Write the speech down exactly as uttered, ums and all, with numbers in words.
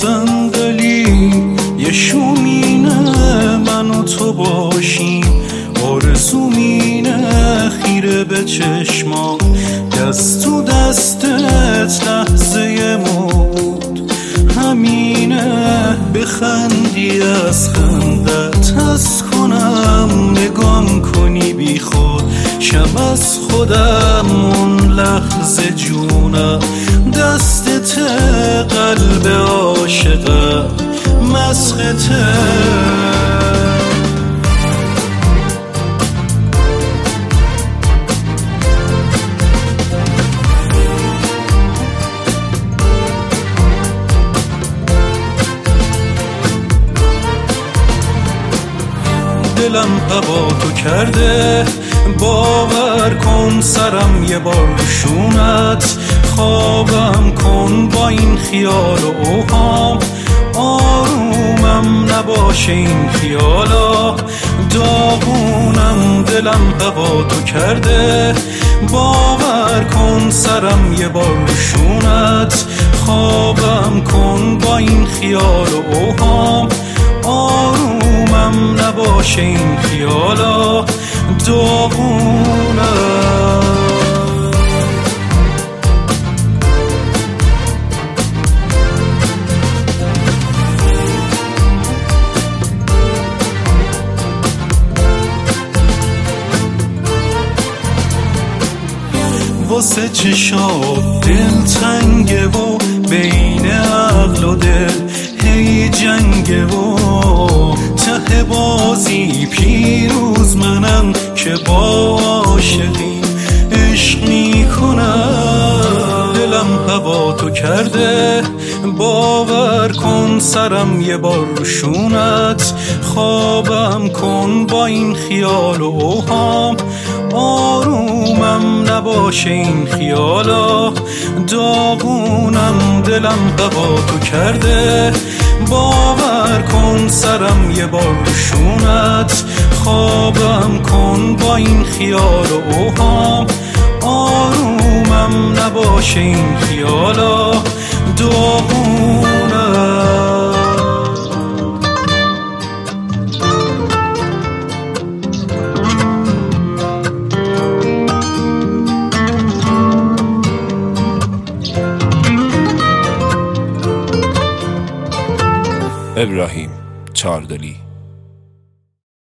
صندلی یه شومینه من و تو باشیم، آرزومینه خیره به چشما، دست تو دستت لحظه موت همینه، بخندی از خندت حس کنم، نگام کنی بی خود شم از خودم، اون لحظه جونم دستت قلب عاشقم مسخته. دلم هوا تو کرده، باور کن سرم یه بار شونت، خوابم کن با این خیال و اوهام، آرومم نباشه این خیالا، داغونم دلم هوا تو کرده، باور کن سرم یه بار شونت، خوابم کن با این خیال و اوهام، آرومم نباشه این خیالا، داغونم. واسه چشات دل تنگه و بین عقل و دل هی جنگه و ته بازی پیروز منم که با عاشقی عشق میکنم. دلم هوا تو کرده، باور کن سرم یه بار شونت، خوابم کن با این خیال و اوهام، آرومم نباشه این خیالا، داغونم دلم هوا تو کرده، باور کن سرم یه بار شونت، خوابم کن با این خیال و اوهام، آرومم نباشه این خیالا، داغونم. ابراهیم چاردلی.